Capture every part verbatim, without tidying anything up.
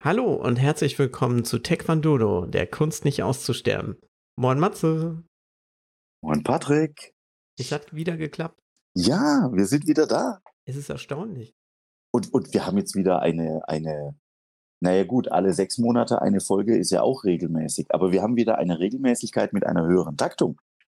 Hallo und herzlich willkommen zu Taekwondo, der Kunst nicht auszusterben. Moin Matze. Moin Patrick. Es hat wieder geklappt. Ja, wir sind wieder da. Es ist erstaunlich. Und, und wir haben jetzt wieder eine, eine, naja gut, alle sechs Monate eine Folge ist ja auch regelmäßig, aber wir haben wieder eine Regelmäßigkeit mit einer höheren Taktung.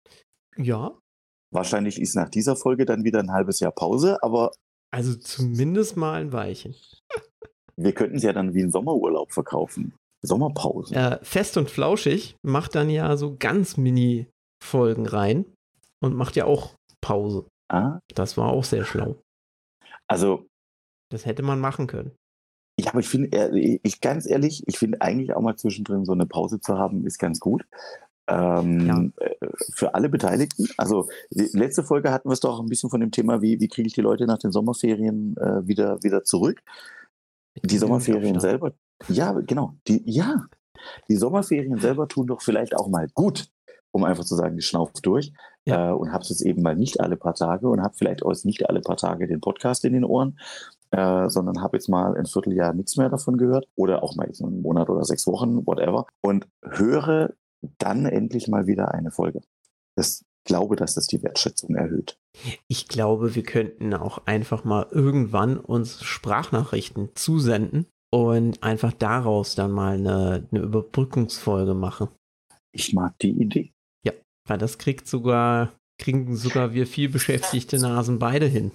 Ja. Wahrscheinlich ist nach dieser Folge dann wieder ein halbes Jahr Pause, aber... Also zumindest mal ein Weilchen. Wir könnten es ja dann wie einen Sommerurlaub verkaufen. Sommerpause. Äh, Fest und Flauschig macht dann ja so ganz Mini-Folgen rein und macht ja auch Pause. Ah. Das war auch sehr schlau. Also... Das hätte man machen können. Ja, aber ich finde, ich ganz ehrlich, ich finde eigentlich auch mal zwischendrin so eine Pause zu haben, ist ganz gut. Ähm, ja. Für alle Beteiligten. Also die letzte Folge hatten wir es doch ein bisschen von dem Thema, wie, wie kriege ich die Leute nach den Sommerferien äh, wieder, wieder zurück. Die Sommerferien selber, ja, genau, die, ja, die Sommerferien selber tun doch vielleicht auch mal gut, um einfach zu sagen, ich schnauf durch ja. äh, und hab's jetzt eben mal nicht alle paar Tage und hab vielleicht auch nicht alle paar Tage den Podcast in den Ohren, äh, sondern habe jetzt mal ein Vierteljahr nichts mehr davon gehört oder auch mal einen Monat oder sechs Wochen, whatever, und höre dann endlich mal wieder eine Folge. Das glaube, dass das die Wertschätzung erhöht. Ich glaube, wir könnten auch einfach mal irgendwann uns Sprachnachrichten zusenden und einfach daraus dann mal eine, eine Überbrückungsfolge machen. Ich mag die Idee. Ja, weil das kriegt sogar, kriegen sogar wir viel beschäftigte Nasen beide hin.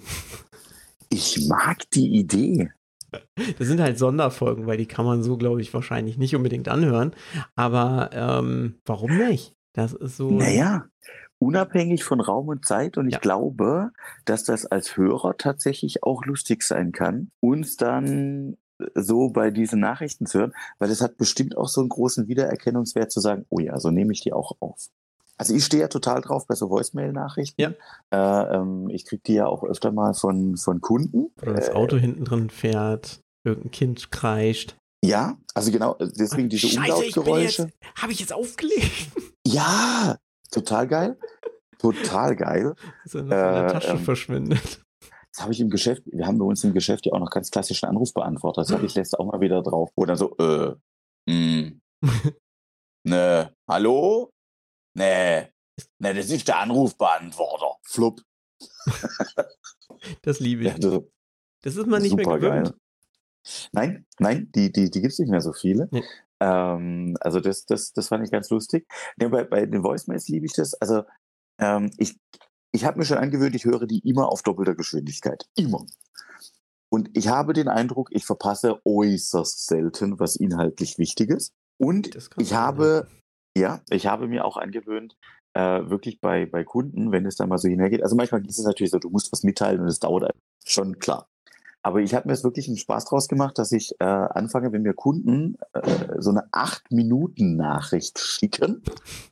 Ich mag die Idee. Das sind halt Sonderfolgen, weil die kann man so, glaube ich, wahrscheinlich nicht unbedingt anhören. Aber ähm, warum nicht? Das ist so. Naja, unabhängig von Raum und Zeit. Und ich ja. glaube, dass das als Hörer tatsächlich auch lustig sein kann, uns dann so bei diesen Nachrichten zu hören, weil es hat bestimmt auch so einen großen Wiedererkennungswert zu sagen, oh ja, so nehme ich die auch auf. Also ich stehe ja total drauf bei so Voicemail-Nachrichten. Ja. Äh, ähm, ich kriege die ja auch öfter mal von, von Kunden. Oder das Auto äh, hinten drin fährt, irgendein Kind kreischt. Ja, also genau, deswegen diese Scheiße, Umlautgeräusche. Habe ich jetzt aufgelegt? Ja, total geil. Total geil. Dass er noch äh, in der Tasche ähm, verschwindet. Das habe ich im Geschäft, wir haben bei uns im Geschäft ja auch noch ganz klassischen Anrufbeantworter. Das habe ich letztes auch mal wieder drauf. Oder so, äh, mh, ne, hallo? Nee, nee, das ist der Anrufbeantworter. Flupp. Das liebe ich. Ja, das, das ist man nicht mehr gewöhnt. Geil. Nein, nein, die, die, die gibt es nicht mehr so viele. Nee. Ähm, also das, das, das fand ich ganz lustig. Ja, bei, bei den Voicemails liebe ich das. Also ähm, ich, ich habe mir schon angewöhnt, ich höre die immer auf doppelter Geschwindigkeit. Immer. Und ich habe den Eindruck, ich verpasse äußerst selten was inhaltlich Wichtiges. Und ich habe, ja, ich habe mir auch angewöhnt, äh, wirklich bei, bei Kunden, wenn es dann mal so hinhergeht, also manchmal ist es natürlich so, du musst was mitteilen und es dauert schon, klar. Aber ich habe mir jetzt wirklich einen Spaß draus gemacht, dass ich äh, anfange, wenn mir Kunden äh, so eine acht-Minuten-Nachricht schicken,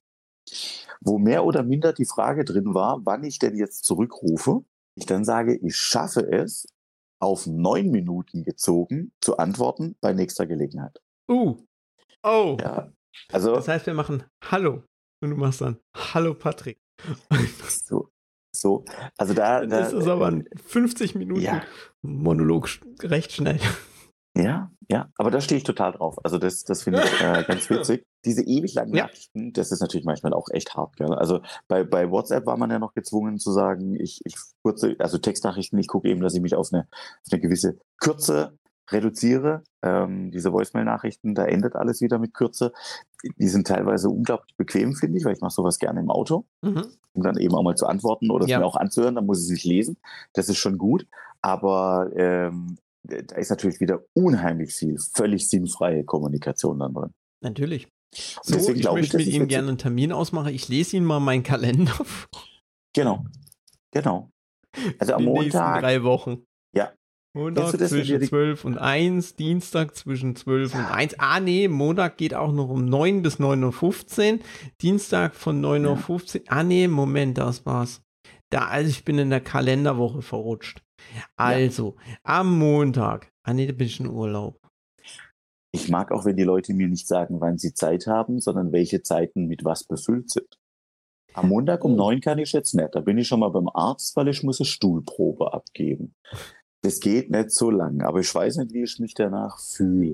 wo mehr oder minder die Frage drin war, wann ich denn jetzt zurückrufe. Ich dann sage, ich schaffe es, auf neun Minuten gezogen zu antworten bei nächster Gelegenheit. Uh, oh. Ja, also, das heißt, wir machen Hallo und du machst dann Hallo Patrick. So. So, also da, Dann da ist es aber ein fünfzig Minuten ja. Monolog recht schnell. Ja, ja, aber da stehe ich total drauf. Also das, das finde ich äh, ganz witzig. Diese ewig langen ja. Nachrichten, das ist natürlich manchmal auch echt hart. Gell? Also bei, bei WhatsApp war man ja noch gezwungen zu sagen, ich, ich kurze, also Textnachrichten, ich gucke eben, dass ich mich auf eine, auf eine gewisse Kürze reduziere. Ähm, diese Voicemail-Nachrichten, da endet alles wieder mit Kürze. Die sind teilweise unglaublich bequem, finde ich, weil ich mache sowas gerne im Auto, mhm. um dann eben auch mal zu antworten oder es ja. mir auch anzuhören, dann muss ich es nicht lesen. Das ist schon gut. Aber ähm, da ist natürlich wieder unheimlich viel, völlig sinnfreie Kommunikation dann drin. Natürlich. So, deswegen ich möchte ich, mit ihm gerne einen Termin ausmachen. Ich lese Ihnen mal meinen Kalender vor. Genau, genau. Also am Die Montag. nächsten drei Wochen. Ja. Montag zwischen zwölf und eins, Dienstag zwischen zwölf und eins. Ah, nee, Montag geht auch noch um neun bis neun Uhr fünfzehn. Dienstag von neun Uhr fünfzehn. Ja. Ah, nee, Moment, das war's. Da, also ich bin in der Kalenderwoche verrutscht. Also, ja. am Montag. Ah, nee, da bin ich in Urlaub. Ich mag auch, wenn die Leute mir nicht sagen, wann sie Zeit haben, sondern welche Zeiten mit was befüllt sind. Am Montag um neun kann ich jetzt nicht. Da bin ich schon mal beim Arzt, weil ich muss eine Stuhlprobe abgeben. Das geht nicht so lang, aber ich weiß nicht, wie ich mich danach fühle.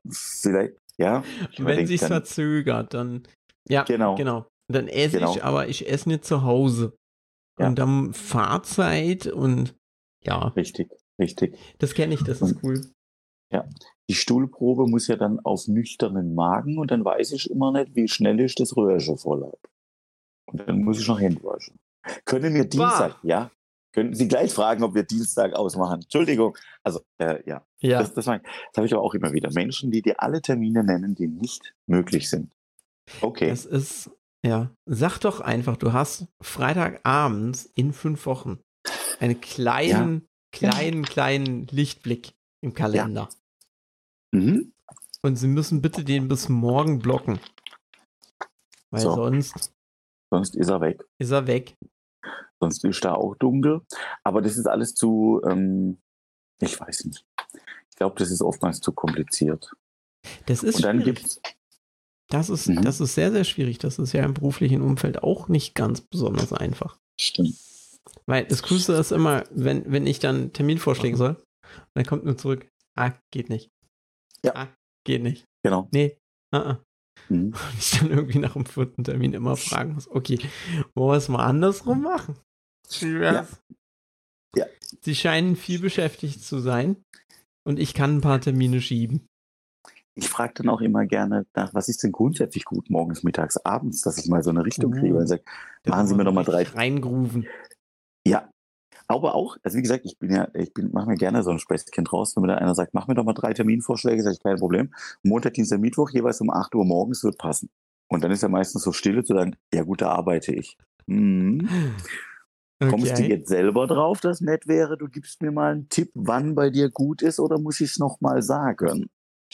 vielleicht, ja. Wenn sich verzögert, dann, ja, genau. genau. Dann esse genau. ich, aber ich esse nicht zu Hause. Ja. Und dann Fahrzeit und, ja. Richtig, richtig. Das kenne ich, das ist cool. Ja, die Stuhlprobe muss ja dann auf nüchternen Magen und dann weiß ich immer nicht, wie schnell ich das Röhrchen voll habe. Und dann muss ich noch Hände waschen. Können wir Dienstag, bah. ja? Können Sie gleich fragen, ob wir Dienstag ausmachen? Entschuldigung. Also, äh, ja. ja. Das, das, das habe ich aber auch immer wieder. Menschen, die dir alle Termine nennen, die nicht möglich sind. Okay. Das ist, ja. Sag doch einfach, du hast Freitagabends in fünf Wochen einen kleinen, ja. kleinen, kleinen Lichtblick im Kalender. Ja. Mhm. Und Sie müssen bitte den bis morgen blocken. Weil so. sonst... Sonst ist er weg. Ist er weg. Sonst ist da auch dunkel. Aber das ist alles zu, ähm, ich weiß nicht. Ich glaube, das ist oftmals zu kompliziert. Das ist Und dann schwierig. Gibt's, das ist, mhm. das ist sehr, sehr schwierig. Das ist ja im beruflichen Umfeld auch nicht ganz besonders einfach. Stimmt. Weil das Coolste ist immer, wenn, wenn ich dann Termin vorschlagen soll, dann kommt nur zurück, ah, geht nicht. Ja. Ah, geht nicht. Genau. Nee, ah, ah. Mhm. Und ich dann irgendwie nach dem vierten Termin immer fragen muss, okay, wollen wir es mal andersrum machen? Ja. Ja. Sie scheinen viel beschäftigt zu sein und ich kann ein paar Termine schieben. Ich frage dann auch immer gerne nach, was ist denn grundsätzlich gut morgens, mittags, abends, dass ich mal so eine Richtung uh, kriege und sage, machen Sie mir doch mal drei. Reingrooven. Ja. Aber auch, also wie gesagt, ich bin ja, ich bin, mache mir gerne so ein Späßchen draus, wenn mir da einer sagt, mach mir doch mal drei Terminvorschläge, sage ich, kein Problem. Montag, Dienstag, Mittwoch, jeweils um acht Uhr morgens wird passen. Und dann ist ja meistens so Stille zu sagen, ja gut, da arbeite ich. Hm. Okay. Kommst du jetzt selber drauf, dass nett wäre, du gibst mir mal einen Tipp, wann bei dir gut ist, oder muss ich es nochmal sagen?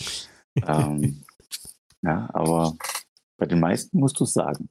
ähm, ja, aber bei den meisten musst du es sagen.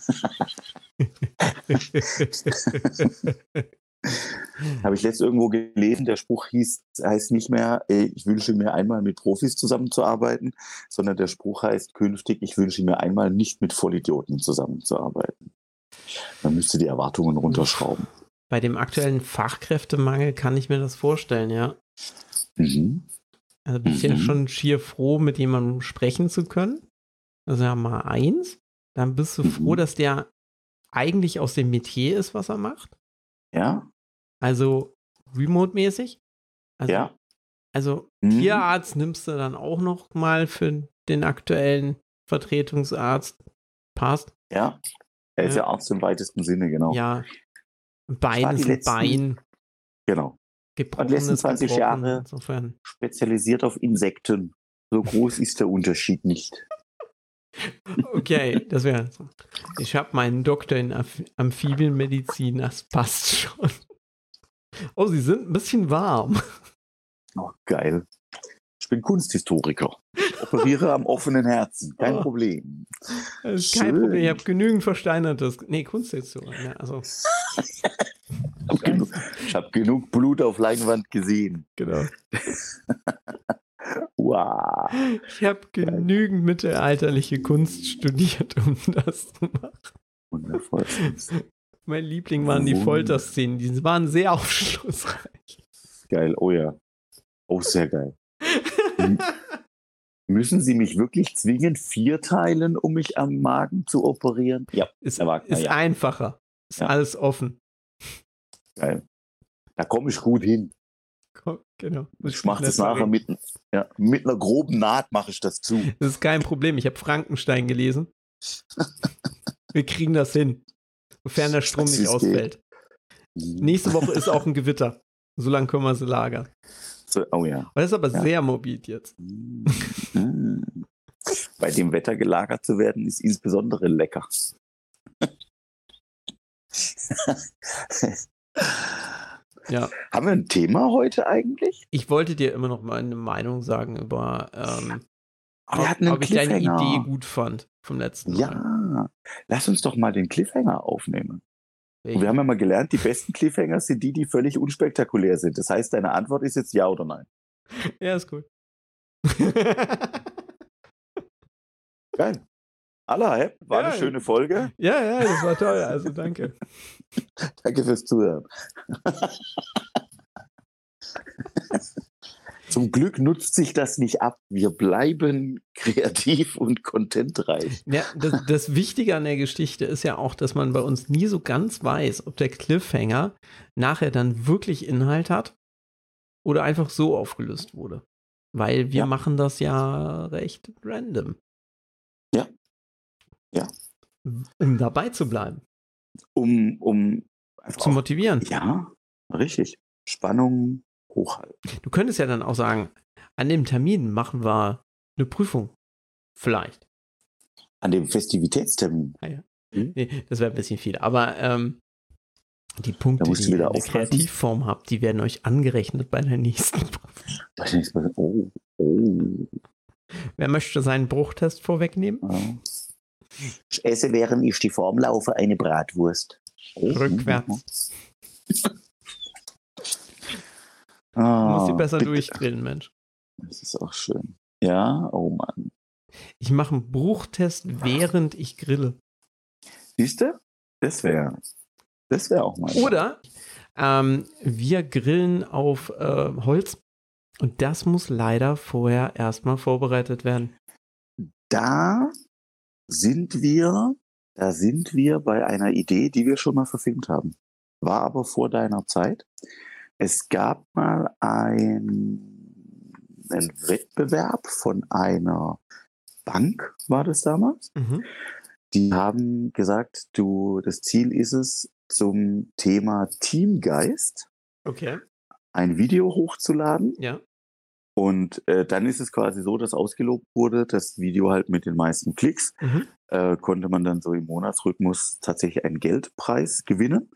Habe ich letztens irgendwo gelesen, der Spruch hieß, heißt nicht mehr, ich wünsche mir einmal mit Profis zusammenzuarbeiten, sondern der Spruch heißt künftig, ich wünsche mir einmal nicht mit Vollidioten zusammenzuarbeiten. Man müsste die Erwartungen runterschrauben. Bei dem aktuellen Fachkräftemangel kann ich mir das vorstellen, ja. Mhm. Also bist du mhm. ja schon schier froh, mit jemandem sprechen zu können. Also ja mal eins. Dann bist du mhm. froh, dass der eigentlich aus dem Metier ist, was er macht. Ja. Also remote-mäßig. Also, ja. Also mhm. Tierarzt nimmst du dann auch noch mal für den aktuellen Vertretungsarzt. Passt. Ja. Er ist ja, ja Arzt im weitesten Sinne, genau. Ja. Bein ist ein letzten, Bein. Genau. Gebrochen die letzten zwanzig Jahre insofern. Spezialisiert auf Insekten. So groß ist der Unterschied nicht. Okay, das wäre so. Ich habe meinen Doktor in Amph- Amphibienmedizin, das passt schon. Oh, Sie sind ein bisschen warm. Oh, geil. Ich bin Kunsthistoriker. Operiere am offenen Herzen. Kein oh. Problem. Das ist kein Schön. Problem. Ich habe genügend Versteinertes. Nee, Kunsthistoriker. Ja, also. Ich habe genug, hab genug Blut auf Leinwand gesehen. Genau. Wow. Ich habe genügend mittelalterliche Kunst studiert, um das zu machen. Wundervoll. Mein Liebling waren die Folterszenen. Die waren sehr aufschlussreich. Geil, oh ja. Oh, sehr geil. M- müssen Sie mich wirklich zwingen, vier teilen, um mich am Magen zu operieren? Ja. Ist, Wagner, ist ja. einfacher. Ist ja. alles offen. Geil. Da komme ich gut hin. Genau. Ich mache das nachher mit, ja, mit einer groben Naht mache ich das zu. Das ist kein Problem. Ich habe Frankenstein gelesen. Wir kriegen das hin, sofern der Strom nicht ausfällt. Geht. Nächste Woche ist auch ein Gewitter. So lange können wir sie lagern. So, oh ja. Das ist aber ja. sehr mobil jetzt. Bei dem Wetter gelagert zu werden, ist insbesondere lecker. Ja. Haben wir ein Thema heute eigentlich? Ich wollte dir immer noch mal eine Meinung sagen über, ähm, oh, wir hatten einen ob ich deine Idee gut fand vom letzten Mal. Ja, lass uns doch mal den Cliffhanger aufnehmen. Und wir haben ja mal gelernt, die besten Cliffhanger sind die, die völlig unspektakulär sind. Das heißt, deine Antwort ist jetzt ja oder nein. Ja, ist cool. Geil. Allah, war ja, eine schöne Folge. Ja, ja, das war toll. Also danke. Danke fürs Zuhören. Zum Glück nutzt sich das nicht ab. Wir bleiben kreativ und contentreich. Ja, das, das Wichtige an der Geschichte ist ja auch, dass man bei uns nie so ganz weiß, ob der Cliffhanger nachher dann wirklich Inhalt hat oder einfach so aufgelöst wurde. Weil wir ja. machen das ja recht random. Ja. Ja. Um dabei zu bleiben. Um, um zu motivieren. Ja, richtig. Spannung hochhalten. Du könntest ja dann auch sagen, an dem Termin machen wir eine Prüfung. Vielleicht. An dem Festivitätstermin. Ah, ja. hm? Nee, das wäre ein bisschen viel. Aber ähm, die Punkte, die ihr in der Kreativform habt, die werden euch angerechnet bei der nächsten Prüfung. Oh, oh. Wer möchte seinen Bruchtest vorwegnehmen? Ja. Ich esse, während ich die Form laufe, eine Bratwurst. Oh. Rückwärts. Du musst sie besser bitte. durchgrillen, Mensch. Das ist auch schön. Ja, oh Mann. Ich mache einen Bruchtest, während ich grille. Siehst du? Das wäre das wär auch mal. Oder ähm, wir grillen auf äh, Holz und das muss leider vorher erstmal vorbereitet werden. Da sind wir, da sind wir bei einer Idee, die wir schon mal verfilmt haben. War aber vor deiner Zeit. Es gab mal ein, einen Wettbewerb von einer Bank, war das damals. Mhm. Die haben gesagt, du, das Ziel ist es, zum Thema Teamgeist okay. ein Video hochzuladen. Ja. Und äh, dann ist es quasi so, dass ausgelobt wurde, das Video halt mit den meisten Klicks, mhm. äh, konnte man dann so im Monatsrhythmus tatsächlich einen Geldpreis gewinnen.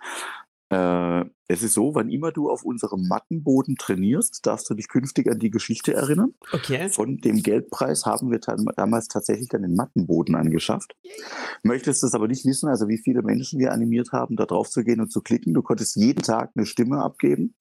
Äh, es ist so, wann immer du auf unserem Mattenboden trainierst, darfst du dich künftig an die Geschichte erinnern. Okay. Von dem Geldpreis haben wir damals tatsächlich dann den Mattenboden angeschafft. Möchtest es aber nicht wissen, also wie viele Menschen wir animiert haben, da drauf zu gehen und zu klicken. Du konntest jeden Tag eine Stimme abgeben.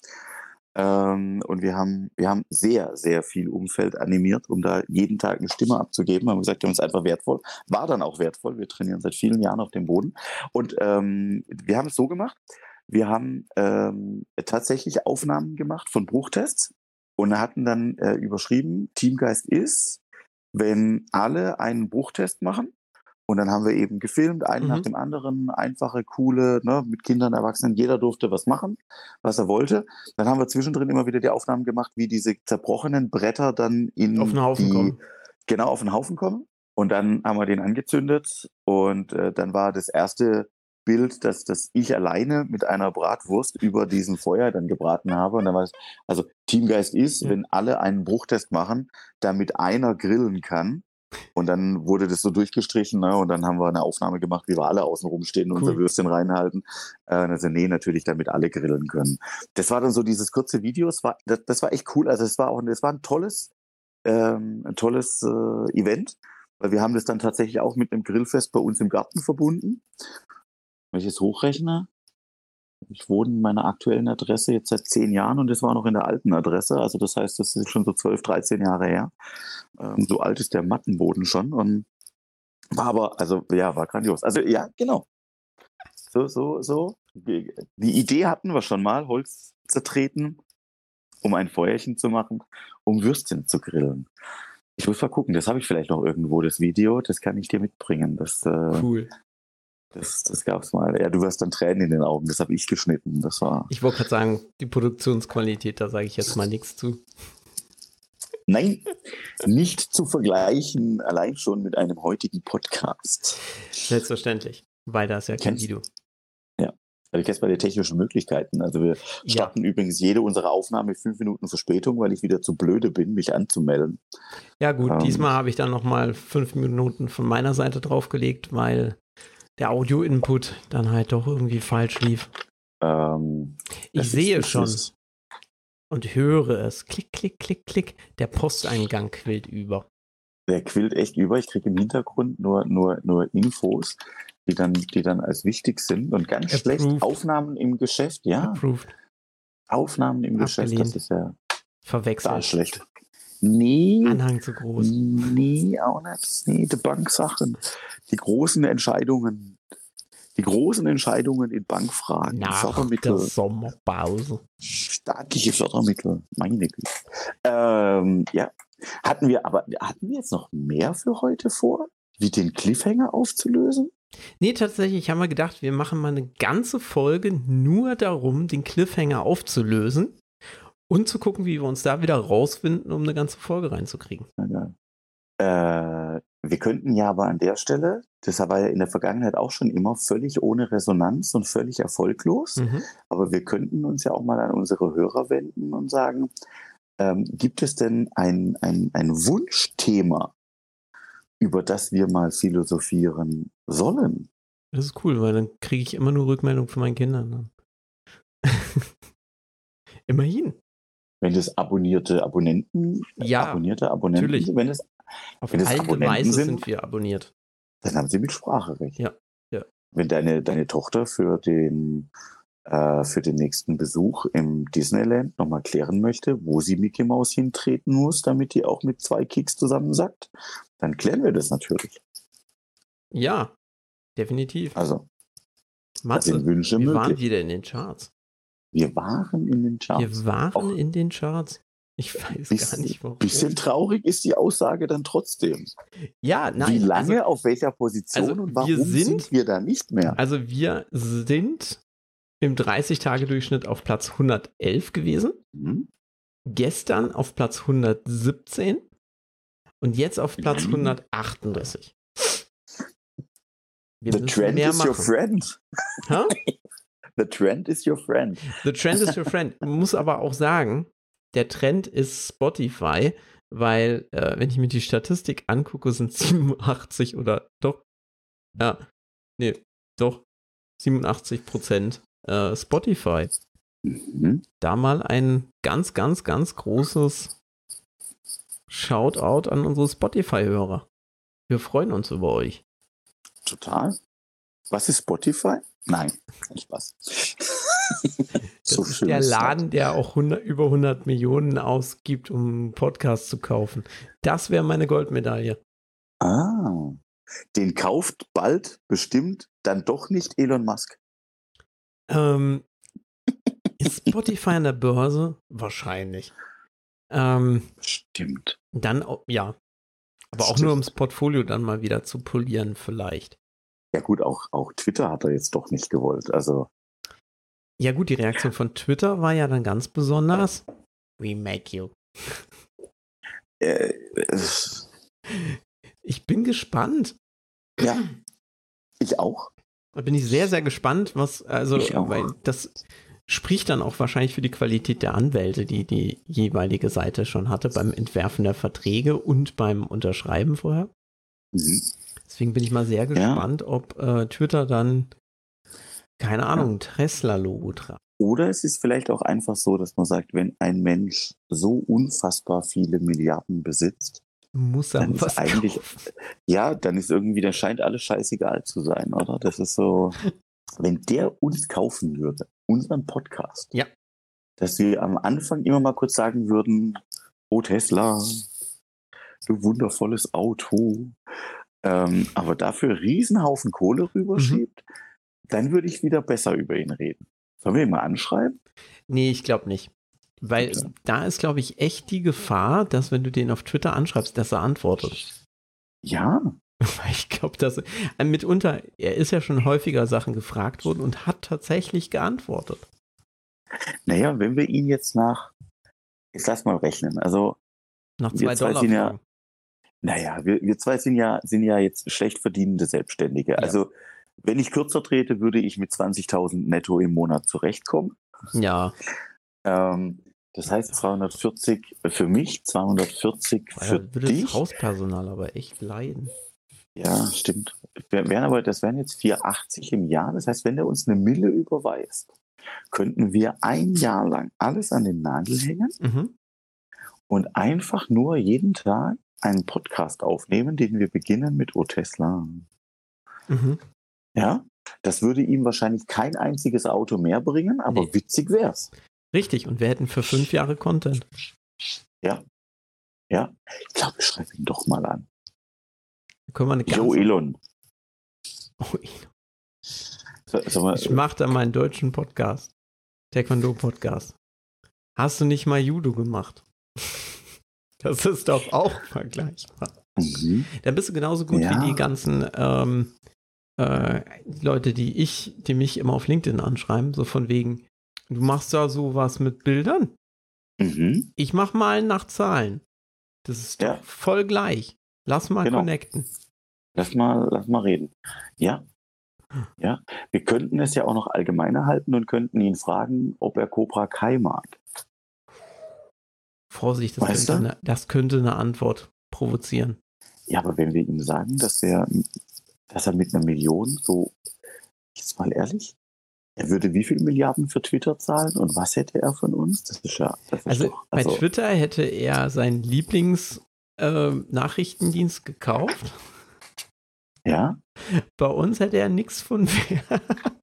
Ähm, und wir haben, wir haben sehr, sehr viel Umfeld animiert, um da jeden Tag eine Stimme abzugeben. Wir haben gesagt, wir haben es einfach wertvoll. War dann auch wertvoll. Wir trainieren seit vielen Jahren auf dem Boden. Und ähm, wir haben es so gemacht. Wir haben ähm, tatsächlich Aufnahmen gemacht von Bruchtests und hatten dann äh, überschrieben, Teamgeist ist, wenn alle einen Bruchtest machen. Und dann haben wir eben gefilmt, einen mhm. nach dem anderen, einfache, coole, ne, mit Kindern, Erwachsenen, jeder durfte was machen, was er wollte. Dann haben wir zwischendrin immer wieder die Aufnahmen gemacht, wie diese zerbrochenen Bretter dann in auf den Haufen die, kommen. Genau, auf den Haufen kommen. Und dann haben wir den angezündet und äh, dann war das erste Bild, dass, dass ich alleine mit einer Bratwurst über diesen Feuer dann gebraten habe. Und dann war es, also Teamgeist ist, ja. wenn alle einen Bruchtest machen, damit einer grillen kann. Und dann wurde das so durchgestrichen, ne? Und dann haben wir eine Aufnahme gemacht, wie wir alle außen rumstehen und cool. unser Würstchen reinhalten. Äh, also nee, natürlich, damit alle grillen können. Das war dann so dieses kurze Video, das war, das, das war echt cool. Also es war auch das war ein tolles, ähm, ein tolles äh, Event, weil wir haben das dann tatsächlich auch mit einem Grillfest bei uns im Garten verbunden. Wenn ich es hochrechne, ich wohne in meiner aktuellen Adresse jetzt seit zehn Jahren und das war noch in der alten Adresse. Also das heißt, das ist schon so zwölf, dreizehn Jahre her. Ähm, so alt ist der Mattenboden schon und war aber, also ja, war grandios. Also ja, genau. So, so, so. Die Idee hatten wir schon mal, Holz zertreten, um ein Feuerchen zu machen, um Würstchen zu grillen. Ich muss mal gucken, das habe ich vielleicht noch irgendwo, das Video, das kann ich dir mitbringen. Das, äh, cool. Das, das gab's mal. Ja, du wirst dann Tränen in den Augen. Das habe ich geschnitten. Das war. Ich wollte gerade sagen, die Produktionsqualität, da sage ich jetzt mal nichts zu. Nein, nicht zu vergleichen, allein schon mit einem heutigen Podcast. Selbstverständlich, weil da ist ja kein Kennst, Video. Ja, also ich kenne es bei den technischen Möglichkeiten. Also wir starten ja. übrigens jede unserer Aufnahmen mit fünf Minuten Verspätung, weil ich wieder zu blöde bin, mich anzumelden. Ja gut, ähm, diesmal habe ich dann nochmal fünf Minuten von meiner Seite draufgelegt, weil der Audio-Input dann halt doch irgendwie falsch lief. Ähm, ich sehe ist, schon ist, und höre es. Klick, klick, klick, klick. Der Posteingang quillt über. Der quillt echt über. Ich kriege im Hintergrund nur, nur, nur Infos, die dann, die dann als wichtig sind. Und ganz Approved. schlecht Aufnahmen im Geschäft. Ja. Approved. Aufnahmen im Abgelehnt. Geschäft, das ist ja verwechselt. Da schlecht. Nee. Anhang zu groß. Nee, auch nicht. Nee, die Banksachen. Die großen Entscheidungen, Die großen Entscheidungen in Bankfragen, nach Fördermittel. der Sommerpause. Staatliche Fördermittel, meine Güte. Ähm, ja, hatten wir aber, hatten wir jetzt noch mehr für heute vor, wie den Cliffhanger aufzulösen? Nee, tatsächlich haben wir gedacht, wir machen mal eine ganze Folge nur darum, den Cliffhanger aufzulösen und zu gucken, wie wir uns da wieder rausfinden, um eine ganze Folge reinzukriegen. Ja, äh, wir könnten ja aber an der Stelle, das war ja in der Vergangenheit auch schon immer völlig ohne Resonanz und völlig erfolglos, Mhm. aber wir könnten uns ja auch mal an unsere Hörer wenden und sagen, ähm, gibt es denn ein, ein, ein Wunschthema, über das wir mal philosophieren sollen? Das ist cool, weil dann kriege ich immer nur Rückmeldung von meinen Kindern. Immerhin. Wenn das abonnierte Abonnenten, Ja, abonnierte Abonnenten, natürlich. wenn es Auf wenn es allen Abonnenten Devices sind, sind wir abonniert. dann haben sie Mitspracherecht. Ja, ja. Wenn deine, deine Tochter für den, äh, für den nächsten Besuch im Disneyland nochmal klären möchte, wo sie Mickey Mouse hintreten muss, damit die auch mit zwei Kicks zusammensackt, dann klären wir das natürlich. Ja, definitiv. Also, das Matze, sind Wünsche wir möglich. waren wieder in den Charts. Wir waren in den Charts. Wir waren Auch in den Charts. Ich weiß Biss- gar nicht, warum. Bisschen traurig ist die Aussage dann trotzdem. Ja, nein. Wie lange, Also, auf welcher Position also und wir warum sind- sind wir da nicht mehr? also wir sind im dreißig-Tage-Durchschnitt auf Platz hundertelf gewesen. Hm? Gestern auf Platz hundertsiebzehn und jetzt auf Platz Mhm. hundertachtunddreißig. Wir The müssen trend mehr is your machen. friend. Hä? The trend is your friend. The trend is your friend. Man muss aber auch sagen, der Trend ist Spotify, weil, äh, wenn ich mir die Statistik angucke, sind siebenundachtzig oder doch, ja, nee, doch, siebenundachtzig Prozent äh, Spotify. Mhm. Da mal ein ganz, ganz, ganz großes Shoutout an unsere Spotify-Hörer. Wir freuen uns über euch. Total. Was ist Spotify? Nein, kein Spaß. Das ist der Laden, der auch hundert, über hundert Millionen ausgibt, um einen Podcast zu kaufen. Das wäre meine Goldmedaille. Ah, den kauft bald bestimmt dann doch nicht Elon Musk. Ähm, ist Spotify an der Börse? Wahrscheinlich. Ähm, Stimmt. dann, au- ja. Aber auch Stimmt. nur, um das Portfolio dann mal wieder zu polieren, vielleicht. Ja gut, auch, auch Twitter hat er jetzt doch nicht gewollt. Also Ja gut, die Reaktion von Twitter war ja dann ganz besonders. We make you. äh, äh, Ich bin gespannt. ja, ich auch. Da bin ich sehr, sehr gespannt, was, also, Ich auch. weil das spricht dann auch wahrscheinlich für die Qualität der Anwälte, die die jeweilige Seite schon hatte, beim Entwerfen der Verträge und beim Unterschreiben vorher. Mhm. Deswegen bin ich mal sehr gespannt, ob äh, Twitter dann, keine Ahnung, ein Tesla-Logo trägt. Oder es ist vielleicht auch einfach so, dass man sagt, wenn ein Mensch so unfassbar viele Milliarden besitzt, Muss er dann ist was eigentlich, kaufen. ja, dann ist irgendwie, da scheint alles scheißegal zu sein, oder? Das ist so, wenn der uns kaufen würde, unseren Podcast, Ja. dass wir am Anfang immer mal kurz sagen würden, oh Tesla, du wundervolles Auto, ähm, aber dafür einen Riesenhaufen Kohle rüberschiebt, Mhm. dann würde ich wieder besser über ihn reden. Sollen wir ihn mal anschreiben? Nee, ich glaube nicht. Weil Okay. da ist, glaube ich, echt die Gefahr, dass wenn du den auf Twitter anschreibst, dass er antwortet. Ja, Weil ich glaube, dass äh, mitunter, er ist ja schon häufiger Sachen gefragt worden und hat tatsächlich geantwortet. naja, wenn wir ihn jetzt nach, jetzt lass mal rechnen, also Nach Wir zwei zwei Dollar sind ja- Fragen. naja, wir, wir zwei sind ja, sind ja jetzt schlecht verdienende Selbstständige. Also wenn ich kürzer trete, würde ich mit zwanzigtausend netto im Monat zurechtkommen. Ja, Ähm, das heißt zweihundertvierzig für mich, zweihundertvierzig weil für da würde dich. das Hauspersonal aber echt leiden. Ja, stimmt. Wir wären aber, das wären jetzt vierhundertachtzig im Jahr. Das heißt, wenn er uns eine Mille überweist, könnten wir ein Jahr lang alles an den Nagel hängen Mhm. und einfach nur jeden Tag einen Podcast aufnehmen, den wir beginnen mit O Tesla. Mhm. Ja, das würde ihm wahrscheinlich kein einziges Auto mehr bringen, aber Nee. witzig wär's. Richtig, und wir hätten für fünf Jahre Content. Ja. Ja, ich glaube, wir schreiben ihn doch mal an. Da können wir eine Jo, ganze... Elon. Oh, Ich mache da meinen deutschen Podcast. Taekwondo-Podcast. Hast du nicht mal Judo gemacht? Das ist doch auch vergleichbar. Mhm. Dann bist du genauso gut ja. wie die ganzen ähm, äh, Leute, die ich, die mich immer auf LinkedIn anschreiben, so von wegen, du machst da sowas mit Bildern. Mhm. Ich mach mal nach Zahlen. Das ist ja. doch voll gleich. Lass mal genau. connecten. Lass mal, lass mal reden. Ja. Ja. Wir könnten es ja auch noch allgemeiner halten und könnten ihn fragen, ob er Cobra Kai mag. Vorsicht, das könnte, eine, das könnte eine Antwort provozieren. Ja, aber wenn wir ihm sagen, dass er, dass er mit einer Million so, jetzt mal ehrlich, er würde wie viele Milliarden für Twitter zahlen und was hätte er von uns? Das ist ja, das ist also, doch, also bei Twitter hätte er seinen Lieblings-Nachrichtendienst äh, gekauft. Ja. Bei uns hätte er nichts von mehr.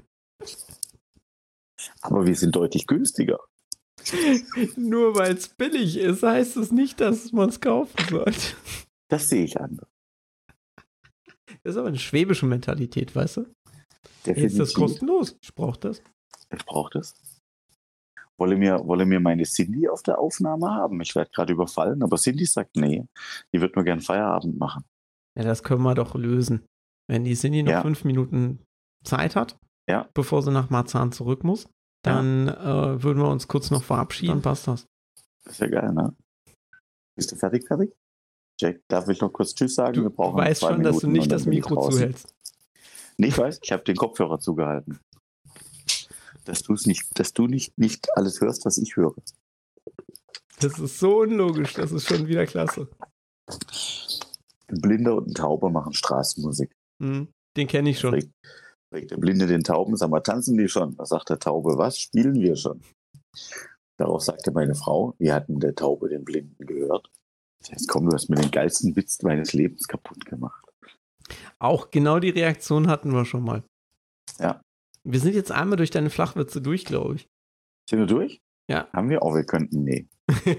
Aber wir sind deutlich günstiger. Nur weil es billig ist, heißt es nicht, dass man es kaufen sollte. Das sehe ich anders. Das ist aber eine schwäbische Mentalität, weißt du? Definitiv. Jetzt ist das kostenlos. Ich brauche das. Ich brauche das. Wolle mir, wolle mir meine Cindy auf der Aufnahme haben? Ich werde gerade überfallen, aber Cindy sagt, nee, die wird nur gern Feierabend machen. Ja, das können wir doch lösen. Wenn die Cindy noch ja. fünf Minuten Zeit hat, ja. bevor sie nach Marzahn zurück muss, dann ja. äh, würden wir uns kurz noch verabschieden. Dann passt das. Das ist ja geil, ne? Bist du fertig, fertig? Jack, darf ich noch kurz Tschüss sagen? Du wir brauchen weißt zwei schon, Minuten dass du nicht das Mikro zuhältst. Nee, ich weiß, ich habe den Kopfhörer zugehalten. Dass, du's nicht, dass du nicht, nicht alles hörst, was ich höre. Das ist so unlogisch, das ist schon wieder klasse. Ein Blinder und ein Tauber machen Straßenmusik. Hm, den kenne ich schon. Fragt, fragt der Blinde den Tauben, sag mal, tanzen die schon? Da sagt der Taube, was, spielen wir schon? Darauf sagte meine Frau, wir hatten der Taube den Blinden gehört. Jetzt komm, du hast mir den geilsten Witz meines Lebens kaputt gemacht. Auch genau die Reaktion hatten wir schon mal. Ja. Wir sind jetzt einmal durch deine Flachwitze durch, glaube ich. Sind wir durch? Ja. Haben wir? Oh, wir könnten, nee.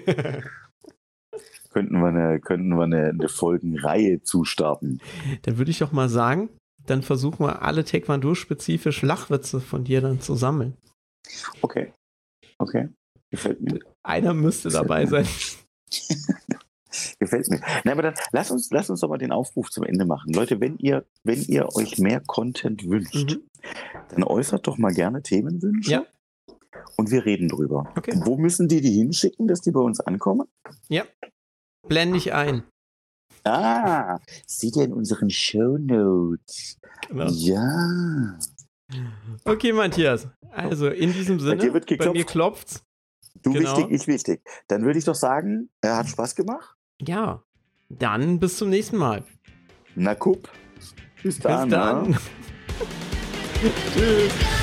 könnten wir eine, könnten wir eine, eine Folgenreihe zustarten. Dann würde ich doch mal sagen, dann versuchen wir alle Taekwondo-spezifische Flachwitze von dir dann zu sammeln. Okay. Okay. Gefällt mir. Einer müsste Gefällt dabei mir. sein. Gefällt mir. Na, aber dann lass uns, lass uns doch mal den Aufruf zum Ende machen. Leute, wenn ihr, wenn ihr euch mehr Content wünscht, mhm. dann äußert doch mal gerne Themenwünsche. Ja. Und wir reden drüber. Okay. Wo müssen die die hinschicken, dass die bei uns ankommen? Ja. Blende ich ein. Ah, seht ihr in unseren Shownotes. Genau. Ja. Okay, Matthias. Also in diesem Sinne, bei, dir wird geklopft. bei mir klopft's. Du genau. wichtig, ich wichtig. Dann würde ich doch sagen, er hat Spaß gemacht. Ja, dann bis zum nächsten Mal. Na kup. Bis dann. Bis dann. Tschüss.